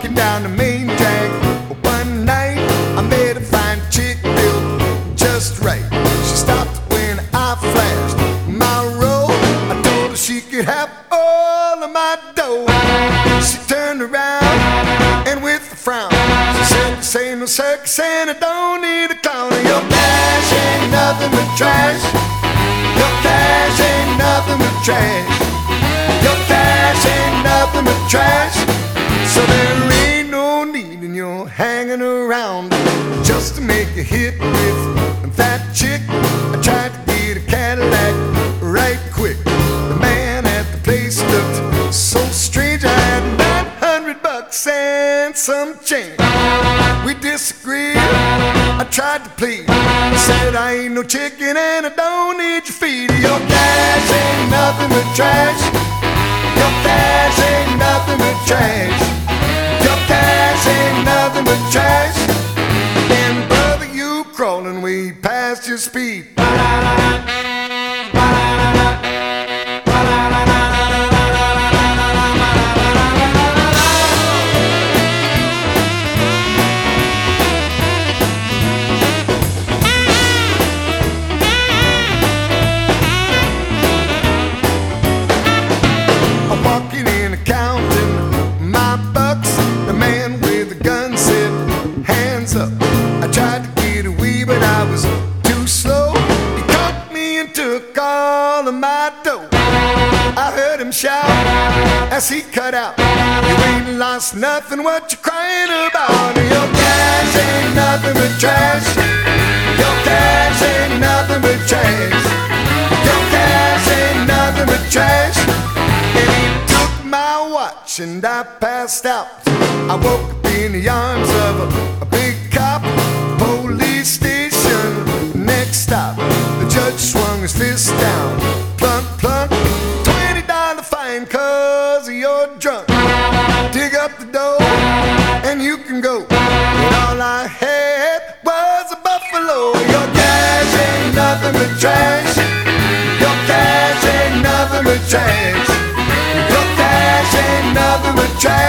walking down the main drag. One night I met a fine chick built just right. She stopped when I flashed my roll. I told her she could have all of my dough. She turned around and with a frown she said, "This ain't no circus and I don't need a clown. Your cash ain't nothing but trash. Your cash ain't nothing but trash. Your cash ain't nothing but trash. So there ain't no need in your hanging around just to make a hit with that chick." I tried to get a Cadillac right quick. The man at the place looked so strange. I had $900 and some change. We disagreed. I tried to plead. I said I ain't no chicken and I don't need your feed. Your cash ain't nothing but trash. Your cash ain't nothing but trash. Your cash ain't nothing but trash. And brother, you crawling way past your speed. Walking in counting my bucks, the man with the gun said, "Hands up." I tried to get away, but I was too slow. He caught me and took all of my dough. I heard him shout as he cut out, "You ain't lost nothing, what you crying about? Your cash ain't nothing but trash. Your cash ain't nothing but trash. Your cash ain't nothing but trash." And he took my watch and I passed out. I woke up in the arms of a big cop. Police station, next stop. The judge swung his fist down. Plunk, plunk, $20 fine 'cause you're drunk. Dig up the dough and you can go. But all I had was a buffalo. Your cash ain't nothing but trash. Your cash ain't nothing but trash. Your cash ain't nothing but trash.